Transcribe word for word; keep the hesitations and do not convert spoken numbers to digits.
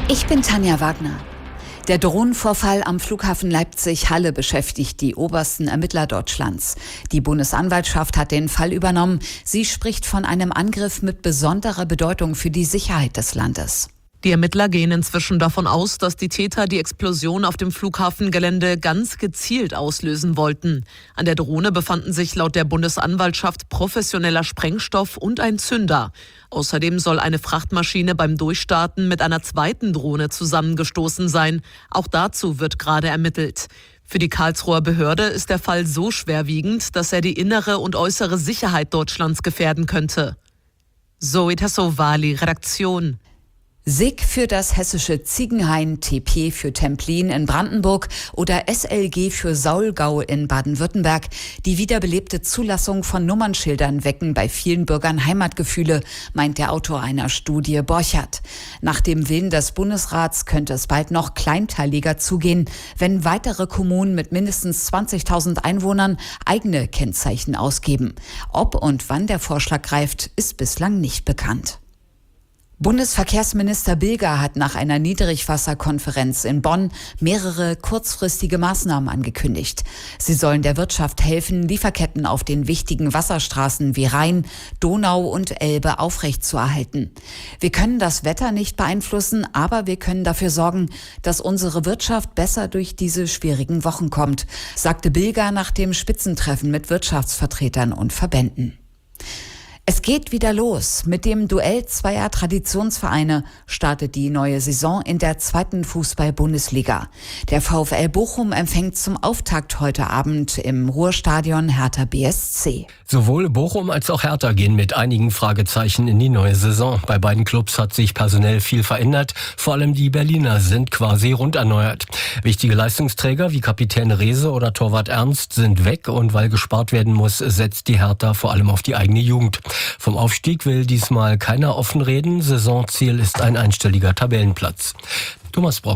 Ich bin Tanja Wagner. Der Drohnenvorfall am Flughafen Leipzig-Halle beschäftigt die obersten Ermittler Deutschlands. Die Bundesanwaltschaft hat den Fall übernommen. Sie spricht von einem Angriff mit besonderer Bedeutung für die Sicherheit des Landes. Die Ermittler gehen inzwischen davon aus, dass die Täter die Explosion auf dem Flughafengelände ganz gezielt auslösen wollten. An der Drohne befanden sich laut der Bundesanwaltschaft professioneller Sprengstoff und ein Zünder. Außerdem soll eine Frachtmaschine beim Durchstarten mit einer zweiten Drohne zusammengestoßen sein. Auch dazu wird gerade ermittelt. Für die Karlsruher Behörde ist der Fall so schwerwiegend, dass er die innere und äußere Sicherheit Deutschlands gefährden könnte. Zoe Tassovali, Redaktion. S I G für das hessische Ziegenhain, T P für Templin in Brandenburg oder S L G für Saulgau in Baden-Württemberg. Die wiederbelebte Zulassung von Nummernschildern wecken bei vielen Bürgern Heimatgefühle, meint der Autor einer Studie Borchert. Nach dem Willen des Bundesrats könnte es bald noch kleinteiliger zugehen, wenn weitere Kommunen mit mindestens zwanzigtausend Einwohnern eigene Kennzeichen ausgeben. Ob und wann der Vorschlag greift, ist bislang nicht bekannt. Bundesverkehrsminister Bilger hat nach einer Niedrigwasserkonferenz in Bonn mehrere kurzfristige Maßnahmen angekündigt. Sie sollen der Wirtschaft helfen, Lieferketten auf den wichtigen Wasserstraßen wie Rhein, Donau und Elbe aufrechtzuerhalten. Wir können das Wetter nicht beeinflussen, aber wir können dafür sorgen, dass unsere Wirtschaft besser durch diese schwierigen Wochen kommt, sagte Bilger nach dem Spitzentreffen mit Wirtschaftsvertretern und Verbänden. Es geht wieder los. Mit dem Duell zweier Traditionsvereine startet die neue Saison in der zweiten Fußball-Bundesliga. Der VfL Bochum empfängt zum Auftakt heute Abend im Ruhrstadion Hertha B S C. Sowohl Bochum als auch Hertha gehen mit einigen Fragezeichen in die neue Saison. Bei beiden Clubs hat sich personell viel verändert. Vor allem die Berliner sind quasi rund erneuert. Wichtige Leistungsträger wie Kapitän Rehse oder Torwart Ernst sind weg und weil gespart werden muss, setzt die Hertha vor allem auf die eigene Jugend. Vom Aufstieg will diesmal keiner offen reden. Saisonziel ist ein einstelliger Tabellenplatz. Thomas Brock.